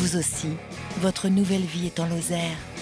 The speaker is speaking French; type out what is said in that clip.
Vous aussi, votre nouvelle vie est en Lozère.